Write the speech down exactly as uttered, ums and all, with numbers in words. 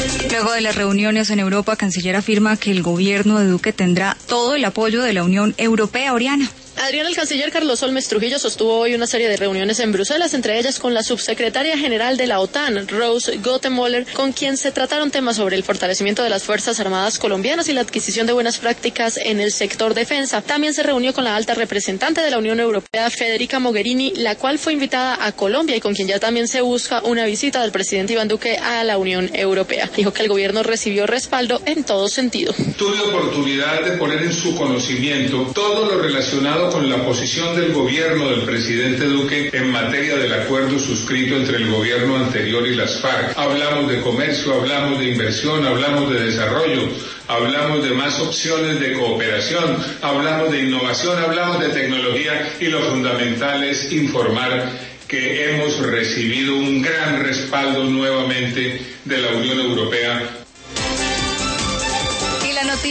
Luego de las reuniones en Europa, canciller afirma que el gobierno de Duque tendrá todo el apoyo de la Unión Europea. Oriana. Adrián, el canciller Carlos Holmes Trujillo sostuvo hoy una serie de reuniones en Bruselas, entre ellas con la subsecretaria general de la OTAN, Rose Gottemoeller, con quien se trataron temas sobre el fortalecimiento de las Fuerzas Armadas colombianas y la adquisición de buenas prácticas en el sector defensa. También se reunió con la alta representante de la Unión Europea, Federica Mogherini, la cual fue invitada a Colombia y con quien ya también se busca una visita del presidente Iván Duque a la Unión Europea. Dijo que el gobierno recibió respaldo en todo sentido. Tuve oportunidad de poner en su conocimiento todo lo relacionado con la posición del gobierno del presidente Duque en materia del acuerdo suscrito entre el gobierno anterior y las FARC. Hablamos de comercio, hablamos de inversión, hablamos de desarrollo, hablamos de más opciones de cooperación, hablamos de innovación, hablamos de tecnología y lo fundamental es informar que hemos recibido un gran respaldo nuevamente de la Unión Europea.